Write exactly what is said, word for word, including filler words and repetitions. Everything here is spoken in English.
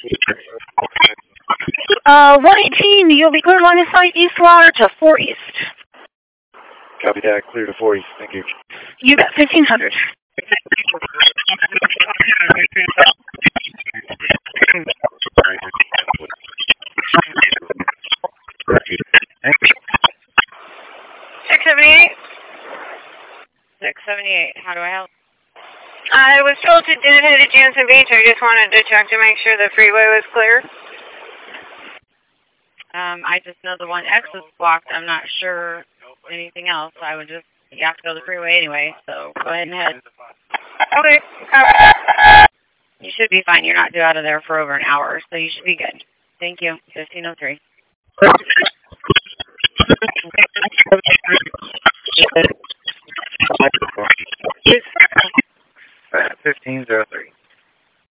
Uh, one eighteen, you'll be clear line of sight east water to four east. Copy that. Clear to four east. Thank you. You got fifteen hundred. six seventy-eight. six seventy-eight. How do I help? I was told to did it at Jansen Beach. I just wanted to check to make sure the freeway was clear. Um, I just know the one X is blocked. I'm not sure anything else. I would just, you have to go to the freeway anyway, so go ahead and head. Okay. You should be fine. You're not due out of there for over an hour, so you should be good. Thank you. fifteen oh three. fifteen oh three.